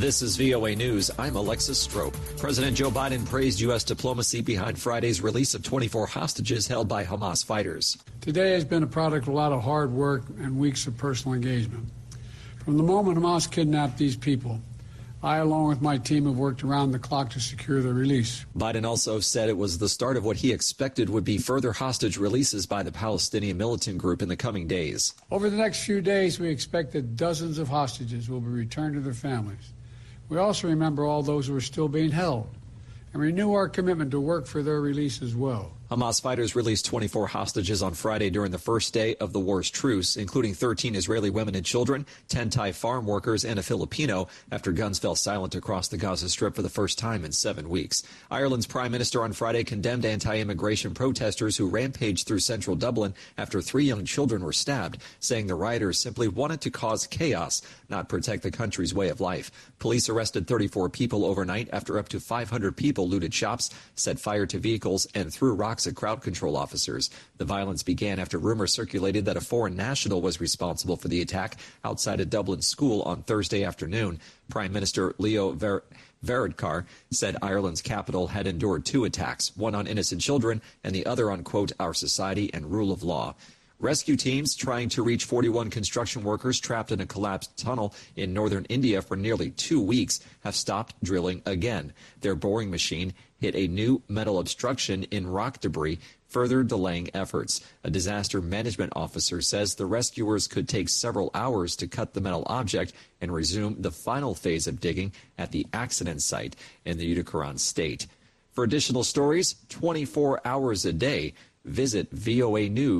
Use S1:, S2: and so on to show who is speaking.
S1: This is VOA News. I'm Alexis Strope. President Joe Biden praised U.S. diplomacy behind Friday's release of 24 hostages held by Hamas fighters.
S2: Today has been a product of a lot of hard work and weeks of personal engagement. From the moment Hamas kidnapped these people, I, along with my team, have worked around the clock to secure their release.
S1: Biden also said it was the start of what he expected would be further hostage releases by the Palestinian militant group in the coming days.
S2: Over the next few days, we expect that dozens of hostages will be returned to their families. We also remember all those who are still being held and renew our commitment to work for their release as well.
S1: Hamas fighters released 24 hostages on Friday during the first day of the war's truce, including 13 Israeli women and children, 10 Thai farm workers, and a Filipino, after guns fell silent across the Gaza Strip for the first time in 7 weeks. Ireland's prime minister on Friday condemned anti-immigration protesters who rampaged through central Dublin after 3 young children were stabbed, saying the rioters simply wanted to cause chaos, not protect the country's way of life. Police arrested 34 people overnight after up to 500 people looted shops, set fire to vehicles, and threw rocks at crowd control officers. The violence began after rumors circulated that a foreign national was responsible for the attack outside a Dublin school on Thursday afternoon. Prime Minister Leo Varadkar said Ireland's capital had endured 2 attacks, one on innocent children and the other on, quote, our society and rule of law. Rescue teams trying to reach 41 construction workers trapped in a collapsed tunnel in northern India for nearly 2 weeks have stopped drilling again. Their boring machine hit a new metal obstruction in rock debris, further delaying efforts. A disaster management officer says the rescuers could take several hours to cut the metal object and resume the final phase of digging at the accident site in the Uttarakhand state. For additional stories, 24 hours a day, visit VOA News.